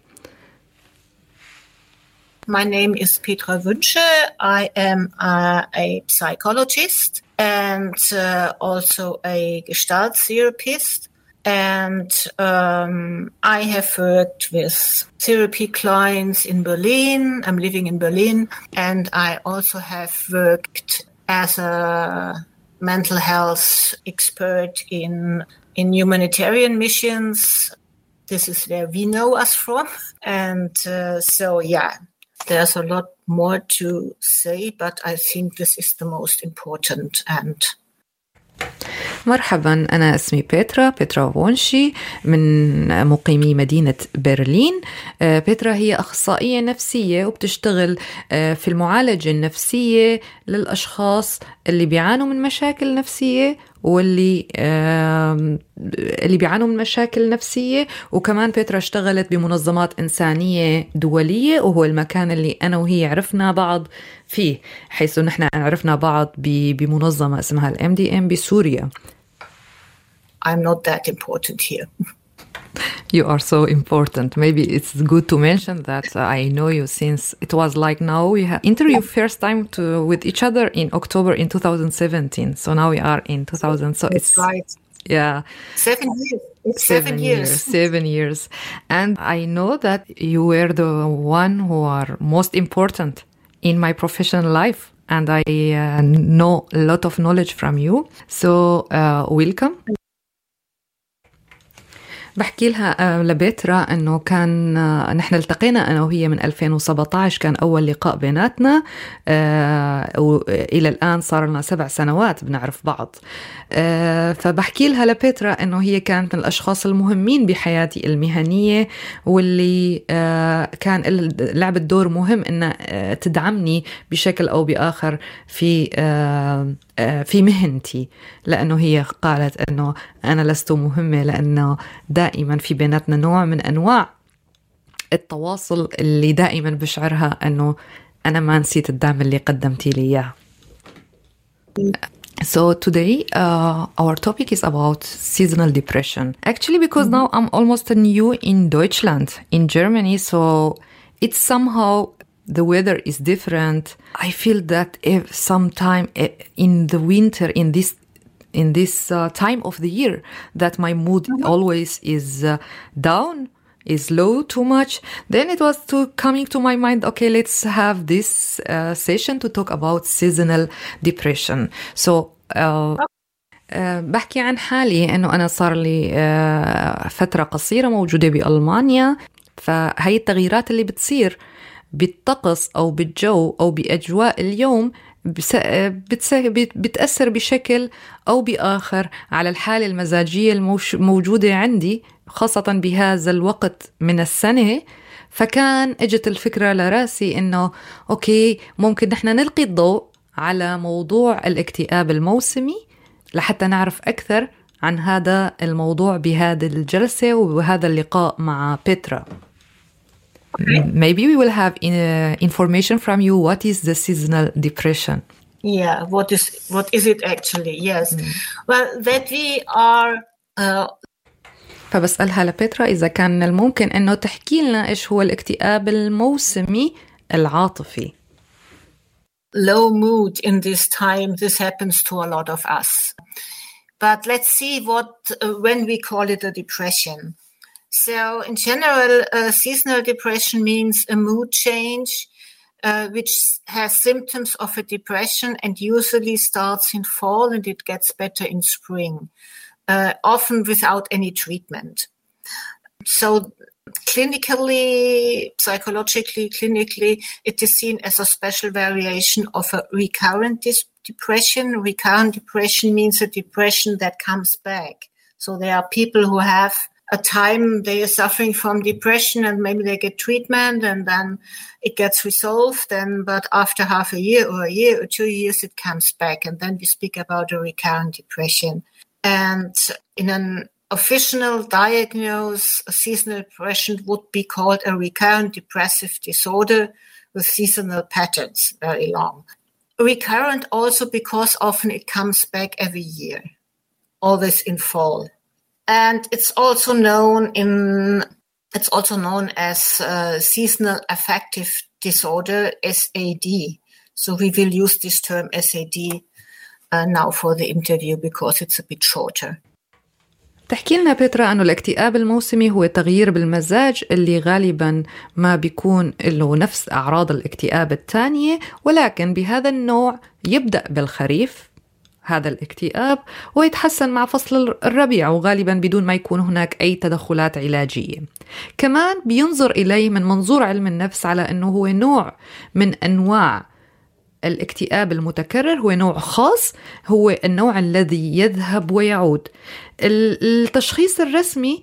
My name is Petra Wünsche. I am uh, a psychologist and uh, also a Gestalt therapist. And um, I have worked with therapy clients in Berlin. I'm living in Berlin. And I also have worked as a mental health expert in in humanitarian missions. This is where we know us from. And uh, so, yeah, there's a lot more to say, but I think this is the most important. And مرحبا، أنا اسمي بيترا بيترا وونشي من مقيمي مدينة برلين. بيترا هي أخصائية نفسية وبتشتغل في المعالجة النفسية للأشخاص اللي بيعانوا من مشاكل نفسية واللي اللي بيعانوا من مشاكل نفسية. وكمان بيترا اشتغلت بمنظمات إنسانية دولية، وهو المكان اللي أنا وهي عرفنا بعض فيه، حيث نحن عرفنا بعض بمنظمة اسمها الام دي ام بسوريا. I'm not that important here. You are so important. Maybe it's good to mention that I know you since it was like now we have interview first time to with each other in October in two thousand seventeen. So now we are in two thousand. So That's it's right. Yeah. Seven years. It's seven, seven years. years. Seven years. And I know that you were the one who are most important in my professional life. And I uh, know a lot of knowledge from you. So uh, welcome. بحكي لها لبيترا أنه كان نحن التقينا أنا وهي من ألفين وسبعة عشر، كان أول لقاء بيناتنا، وإلى الآن صار لنا سبع سنوات بنعرف بعض. فبحكي لها لبيترا أنه هي كانت من الأشخاص المهمين بحياتي المهنية، واللي كان لعبت دور مهم أن تدعمني بشكل أو بآخر في في مهنتي، لأنه هي قالت أنه أنا لست مهمة، لأنه دائما في بيناتنا نوع من أنواع التواصل اللي دائما بشعرها أنه أنا ما نسيت الدعم اللي قدمتي لي إياه. So today uh, our topic is about seasonal depression. Actually, because now I'm almost new in Deutschland, in Germany, so it's somehow the weather is different. I feel that if sometime in the winter, in this in this uh, time of the year, that my mood always is uh, down, is low too much. Then it was to coming to my mind, okay, let's have this uh, session to talk about seasonal depression. So uh, uh, بحكي عن حالي إنه أنا صار لي uh, فترة قصيرة موجودة بألمانيا، فهي التغييرات اللي بتصير بالطقس أو بالجو أو بأجواء اليوم بتأثر بشكل أو بآخر على الحالة المزاجية الموجودة عندي، خاصة بهذا الوقت من السنة. فكان اجت الفكرة لراسي إنه أوكي، ممكن نحن نلقي الضوء على موضوع الاكتئاب الموسمي لحتى نعرف أكثر عن هذا الموضوع بهذه الجلسة وبهذا اللقاء مع بيترا. Maybe we will have uh, information from you. What is the seasonal depression? Yeah, what is what is it actually? Yes. Mm. Well, that we are uh, فبسألها لبيترا إذا كان الممكن إنه تحكي لنا إيش هو الاكتئاب الموسمي العاطفي. Low mood in this time. This happens to a lot of us. But let's see what uh, when we call it a depression. So in general, uh, seasonal depression means a mood change uh, which has symptoms of a depression and usually starts in fall and it gets better in spring, uh, often without any treatment. So clinically, psychologically, clinically, it is seen as a special variation of a recurrent dis- depression. Recurrent depression means a depression that comes back. So there are people who have a time they are suffering from depression and maybe they get treatment and then it gets resolved, and but after half a year or a year or two years it comes back, and then we speak about a recurrent depression. And in an official diagnosis, a seasonal depression would be called a recurrent depressive disorder with seasonal patterns, very long. Recurrent also because often it comes back every year, always in fall. And it's also known in it's also known as uh, seasonal affective disorder, S A D. So we will use this term S A D uh, now for the interview because it's a bit shorter. تحكي لنا بيترا أنه الاكتئاب الموسمي هو تغيير بالمزاج اللي غالبا ما بيكون له نفس أعراض الاكتئاب الثانية، ولكن بهذا النوع يبدأ بالخريف هذا الاكتئاب ويتحسن مع فصل الربيع، وغالبا بدون ما يكون هناك أي تدخلات علاجية. كمان بينظر إليه من منظور علم النفس على أنه هو نوع من أنواع الاكتئاب المتكرر، هو نوع خاص، هو النوع الذي يذهب ويعود. التشخيص الرسمي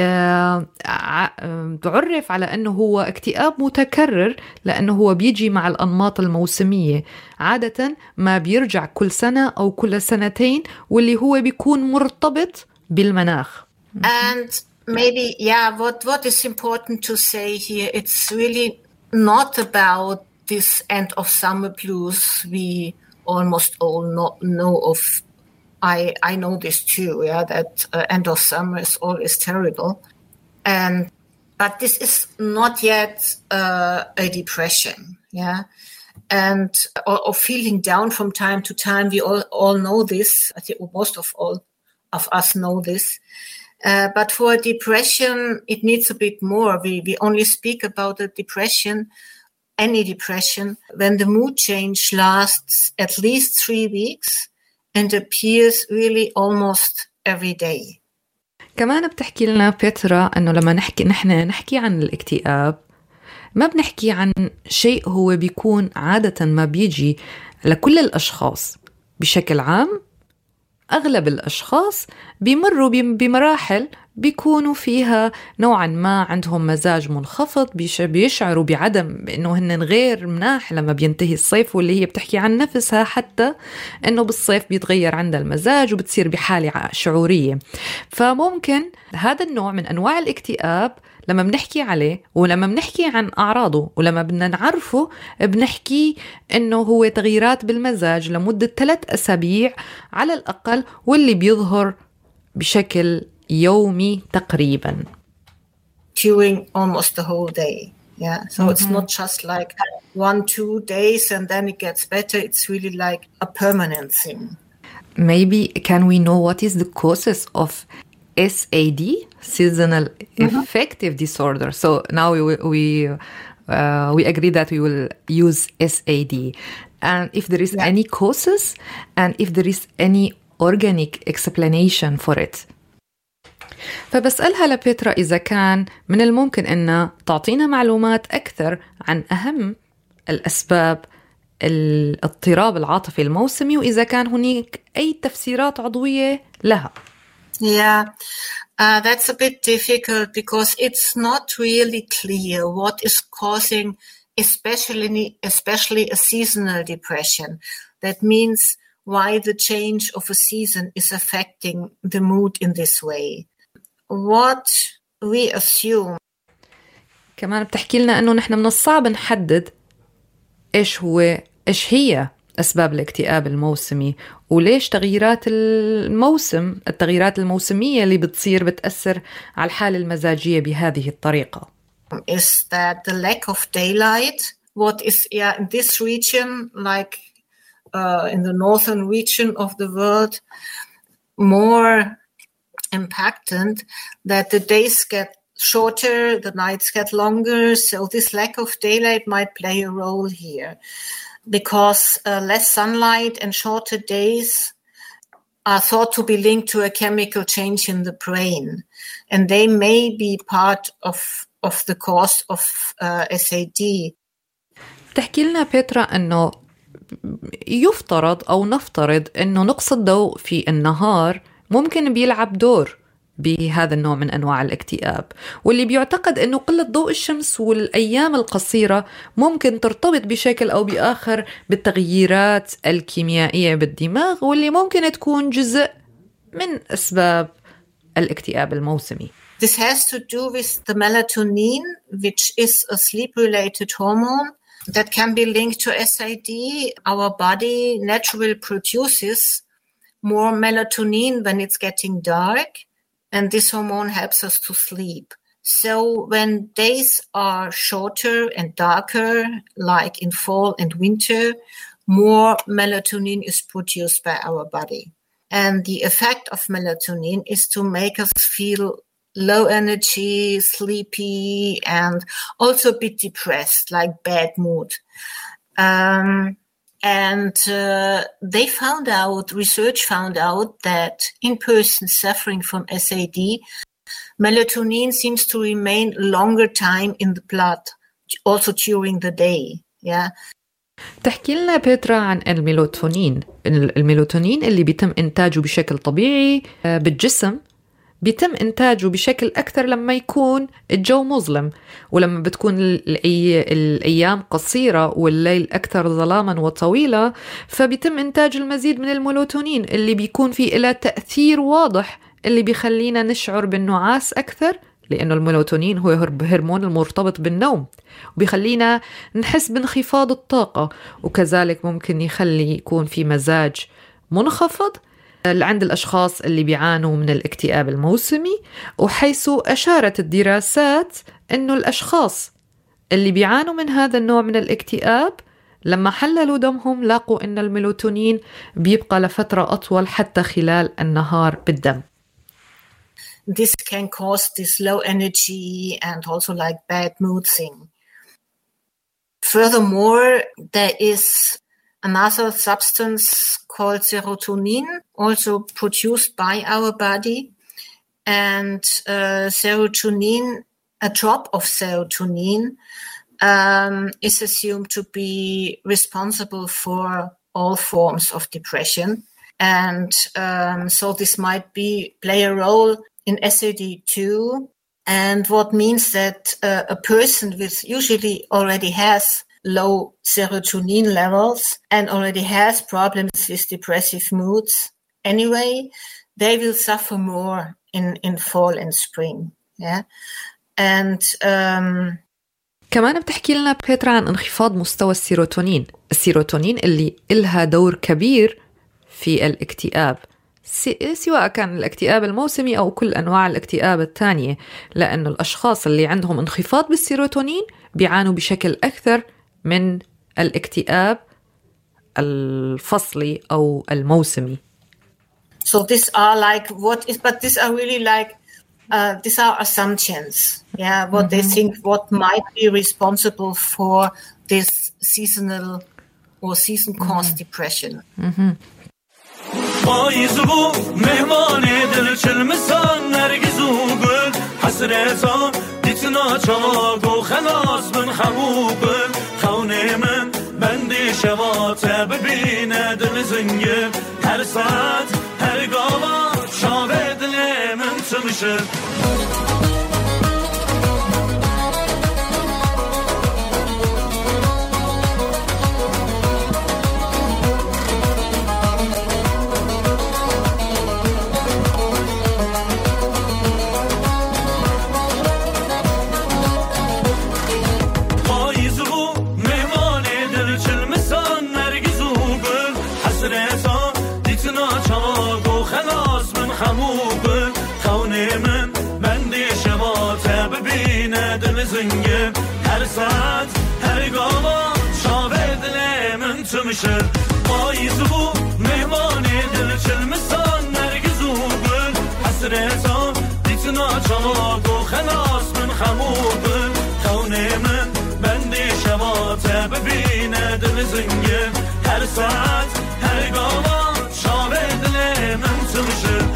تعرف على أنه هو اكتئاب متكرر لأنه هو بيجي مع الأنماط الموسمية، عادة ما بيرجع كل سنة أو كل سنتين، واللي هو بيكون مرتبط بالمناخ. And maybe, yeah, what, what is important to say here, it's really not about this end of summer blues we almost all know, know of. I, I know this too, yeah, that uh, end of summer is always terrible. And, but this is not yet uh, a depression, yeah. And, or, or feeling down from time to time, we all, all know this. I think most of all of us know this. Uh, but for a depression, it needs a bit more. We, we only speak about a depression, any depression, when the mood change lasts at least three weeks and appears really almost every day. كمان بتحكي لنا بيترا أنه لما نحكي نحن نحكي عن الاكتئاب ما بنحكي عن شيء هو بيكون عادة ما بيجي لكل الأشخاص بشكل عام. أغلب الأشخاص بيمروا بمراحل بيكونوا فيها نوعا ما عندهم مزاج منخفض، بيشعروا بعدم إنه هن غير مناح لما بينتهي الصيف، واللي هي بتحكي عن نفسها حتى إنه بالصيف بيتغير عندها المزاج وبتصير بحالة شعورية. فممكن هذا النوع من أنواع الاكتئاب لما بنحكي عليه ولما بنحكي عن أعراضه ولما بدنا نعرفه بنحكي إنه هو تغييرات بالمزاج لمدة ثلاث أسابيع على الأقل، واللي بيظهر بشكل يومي تقريبا. During almost the whole day, yeah. So mm-hmm. It's not just like one, two days and then it gets better. It's really like a permanent thing. Maybe can we know what is the causes of S A D, seasonal mm-hmm. affective disorder? So now we we uh, we agree that we will use S A D, and if there is yeah. any causes and if there is any organic explanation for it. فبسألها لبيترا إذا كان من الممكن أن تعطينا معلومات أكثر عن أهم الأسباب الاضطراب العاطفي الموسمي، وإذا كان هناك أي تفسيرات عضوية لها. Yeah, uh, that's a bit difficult because it's not really clear what is causing especially, especially a seasonal depression. That means why the change of a season is affecting the mood in this way. What we assume. كمان بتحكي لنا أنه نحن من الصعب نحدد إيش هو إيش هي أسباب الاكتئاب الموسمي وليش تغييرات الموسم التغييرات الموسمية اللي بتصير بتأثر على الحالة المزاجية بهذه الطريقة. Is that the lack of daylight? What is yeah in this region, like uh, in the northern region of the world, more impactant, that the days get shorter, the nights get longer. So this lack of daylight might play a role here, because uh, less sunlight and shorter days are thought to be linked to a chemical change in the brain, and they may be part of of the cause of uh, S A D. تحكي لنا بيترا أنه يفترض أو نفترض أنه نقص الضوء في النهار ممكن بيلعب دور بهذا النوع من أنواع الاكتئاب، واللي بيعتقد أنه قلة ضوء الشمس والأيام القصيرة ممكن ترتبط بشكل أو بآخر بالتغييرات الكيميائية بالدماغ، واللي ممكن تكون جزء من أسباب الاكتئاب الموسمي. This has to do with the melatonin, which is a sleep-related hormone that can be linked to S A D. Our body naturally produces more melatonin when it's getting dark, and this hormone helps us to sleep. So when days are shorter and darker, like in fall and winter, more melatonin is produced by our body. And the effect of melatonin is to make us feel low energy, sleepy, and also a bit depressed, like bad mood. Um, and uh, they found out, research found out that in persons suffering from S A D, melatonin seems to remain longer time in the blood, also during the day. Yeah. تحكي لنا بيترا عن الميلاتونين. الميلاتونين اللي بيتم إنتاجه بشكل طبيعي بالجسم بيتم إنتاجه بشكل أكثر لما يكون الجو مظلم، ولما بتكون الأي... الأيام قصيرة والليل أكثر ظلاما وطويلة، فبيتم إنتاج المزيد من الميلاتونين اللي بيكون فيه إلى تأثير واضح اللي بيخلينا نشعر بالنعاس أكثر، لأنه الميلاتونين هو هرمون المرتبط بالنوم، وبيخلينا نحس بانخفاض الطاقة، وكذلك ممكن يخلي يكون في مزاج منخفض عند الأشخاص اللي بيعانوا من الاكتئاب الموسمي. وحيث أشارت الدراسات أنه الأشخاص اللي بيعانوا من هذا النوع من الاكتئاب لما حللوا دمهم لاقوا أن الميلاتونين بيبقى لفترة أطول حتى خلال النهار بالدم. This can cause this low energy and also like bad mood thing. Furthermore, there is another substance called serotonin, also produced by our body. And uh, serotonin, a drop of serotonin, um, is assumed to be responsible for all forms of depression. And um, so this might be play a role in S A D too, and what means that uh, a person with usually already has low serotonin levels and already has problems with depressive moods anyway, they will suffer more in, in fall and spring. Yeah. And um, كمان بتحكي لنا بيترا عن انخفاض مستوى السيروتونين. السيروتونين اللي إلها دور كبير في الاكتئاب، سواء كان الاكتئاب الموسمي أو كل أنواع الاكتئاب الثانية، لأن الأشخاص اللي عندهم انخفاض بالسيروتونين بيعانوا بشكل أكثر من الاكتئاب الفصلي أو الموسمي. So these are like what is, but these are really like uh, these are assumptions. Yeah, what mm-hmm. they think what might be responsible for this seasonal or season-caused mm-hmm. depression. Mm-hmm. پاییزو مهمانه دل چلمسان نرگزو گل حسرتان دیتنا چاگو خلاص من خموبل خونه من بندی شوات ببینه دل زنگه هر ساعت هر گاوا شاوه دل من تمشه زنگه هر ساعت هر گاوا شاوه دل من تو میشه پاییزو مهمانه دل چلمسان نرگزو بل حسرتان دیتنا چاگو خلاص من خموبل خونه من بندی شوات ببینه دل زنگه هر ساعت هر گاوا شاوه دل من تو میشه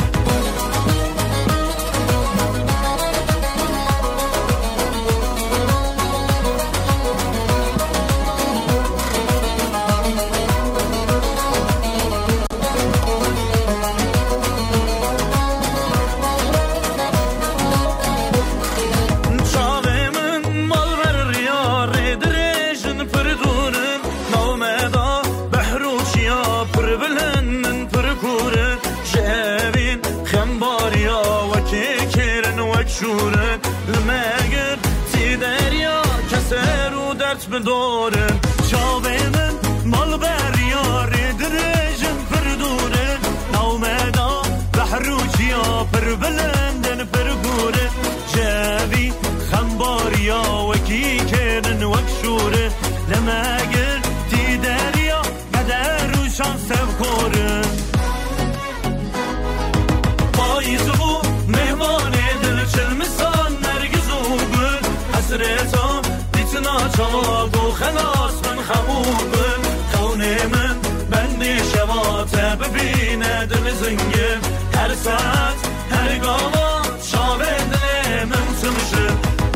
بدورن شاوه من مال بریاره درجن پردورن نومدا بحروچیا پر بلندن پرگوره جاوی خنباریا وکی کردن وکشوره لمگر تی دریا قدر روشان سبکوره ساعت هر قامت شابه من تمشه.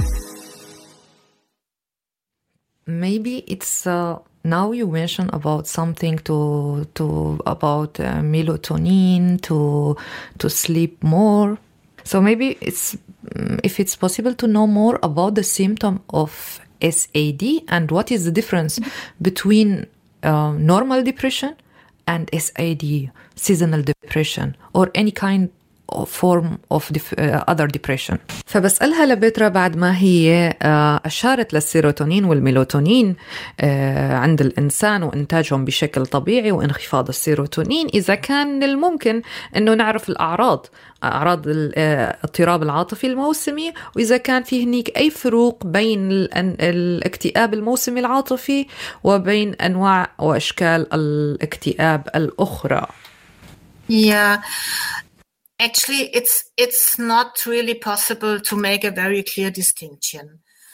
Maybe it's uh, now you mention about something to to about uh, melatonin to to sleep more. So maybe it's if it's possible to know more about the symptom of S A D and what is the difference between uh, normal depression and S A D, seasonal depression, or any kind of form of def- uh, other depression. فبسألها لبيترا بعد ما هي uh, أشارت للسيروتونين والميلاتونين uh, عند الإنسان وإنتاجهم بشكل طبيعي وانخفاض السيروتونين، إذا كان الممكن أنه نعرف الأعراض أعراض الاضطراب العاطفي الموسمي، وإذا كان فيه هنيك أي فروق بين الاكتئاب الموسمي العاطفي وبين أنواع وأشكال الاكتئاب الأخرى. Yeah. Actually, it's it's not really possible to make a very clear distinction.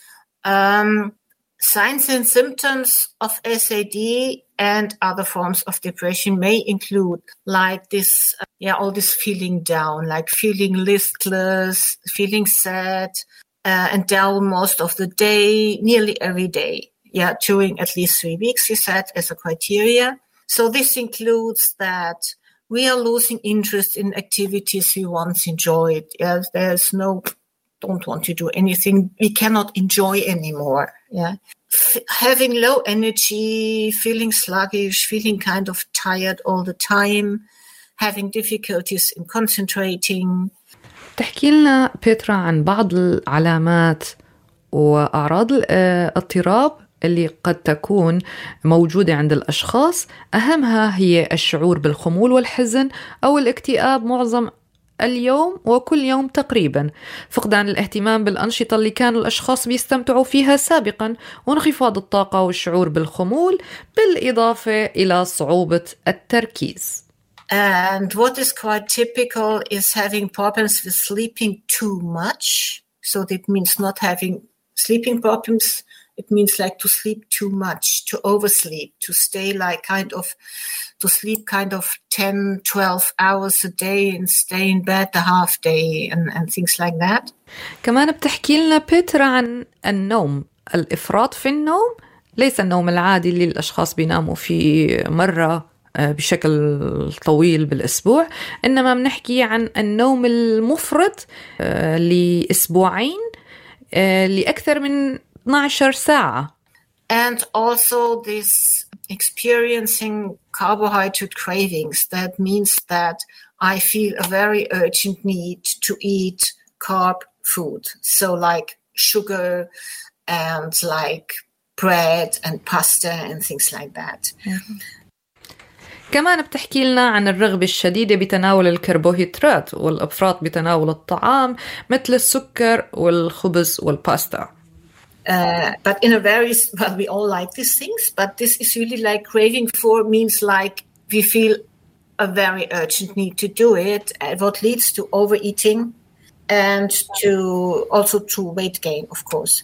Um, signs and symptoms of S A D and other forms of depression may include like this, uh, yeah, all this feeling down, like feeling listless, feeling sad, uh, and dull most of the day, nearly every day. Yeah, during at least three weeks, he said, as a criteria. So this includes that we are losing interest in activities we once enjoyed. Yes, there's no, don't want to do anything we cannot enjoy anymore. Yeah, F- having low energy, feeling sluggish, feeling kind of tired all the time, having difficulties in concentrating. تحكي لنا بيترا عن بعض العلامات وأعراض الاضطراب اللي قد تكون موجودة عند الأشخاص، أهمها هي الشعور بالخمول والحزن أو الاكتئاب معظم اليوم وكل يوم تقريبا، فقدان الاهتمام بالأنشطة اللي كانوا الأشخاص بيستمتعوا فيها سابقا، وانخفاض الطاقة والشعور بالخمول، بالإضافة إلى صعوبة التركيز. And what is quite typical is having problems with sleeping too much. So that means not having sleeping problems. It means like to sleep too much, to oversleep, to stay like kind of, to sleep kind of ten, twelve hours a day and stay in bed the half day and, and things like that. كمان بتحكي لنا بيترا عن النوم، الإفراط في النوم، ليس النوم العادي اللي الأشخاص بيناموا فيه مرة بشكل طويل بالأسبوع، إنما بنحكي عن النوم المفرط لأسبوعين لأكثر من اثنا عشر ساعة. And also this experiencing carbohydrate cravings. That means that I feel a very urgent need to eat carb food. So like sugar and like bread and pasta and things like that. Mm-hmm. كمان بتحكي لنا عن الرغبة الشديدة بتناول الكربوهيدرات والإفراط بتناول الطعام مثل السكر والخبز والباستا. Uh, but in a very, well, we all like these things, but this is really like craving for means like we feel a very urgent need to do it, and what leads to overeating and to also to weight gain, of course.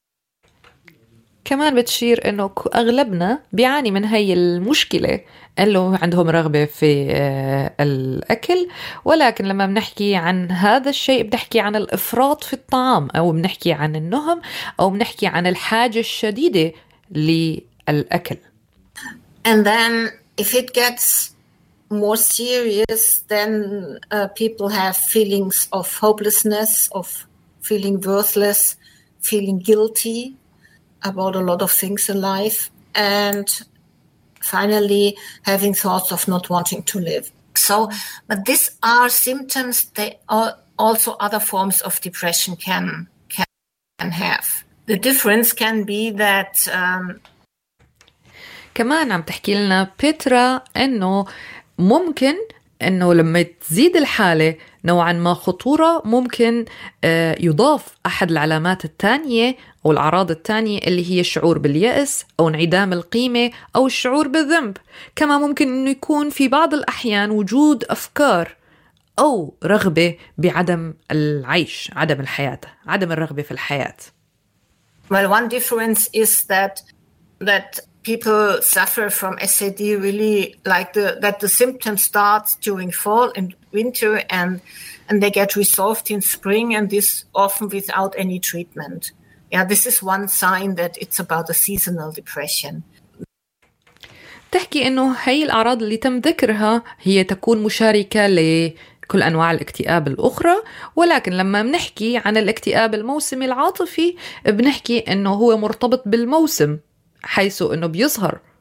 كمان بتشير إنه أغلبنا بيعاني من هاي المشكلة، اللي عندهم رغبة في الأكل، ولكن لما بنحكي عن هذا الشيء بنحكي عن الإفراط في الطعام، أو بنحكي عن النهم، أو بنحكي عن الحاجة الشديدة للأكل. And then if it gets more serious, then uh, people have feelings of hopelessness, of feeling worthless, feeling guilty about a lot of things in life, and finally having thoughts of not wanting to live. So, but these are symptoms that are also other forms of depression can can have. The difference can be that um, كمان عم تحكي لنا بيترا إنه ممكن إنه لما تزيد الحالة نوعا ما خطورة، ممكن يضاف أحد العلامات الثانية أو الأعراض الثانية اللي هي الشعور باليأس أو انعدام القيمة أو الشعور بالذنب. كما ممكن إنه يكون في بعض الأحيان وجود أفكار أو رغبة بعدم العيش، عدم الحياة، عدم الرغبة في الحياة. Well, one difference is that that people suffer from S A D really like the, that the symptoms start during fall and winter and, and they get resolved in spring, and this often without any treatment. Yeah, this is one sign that it's about a seasonal depression. تحكي إنه هي الأعراض اللي تم ذكرها هي تكون مشاركة لكل أنواع الاكتئاب الأخرى، ولكن لما بنحكي عن الاكتئاب الموسمي العاطفي بنحكي إنه هو مرتبط بالموسم، حيث إنه بيظهر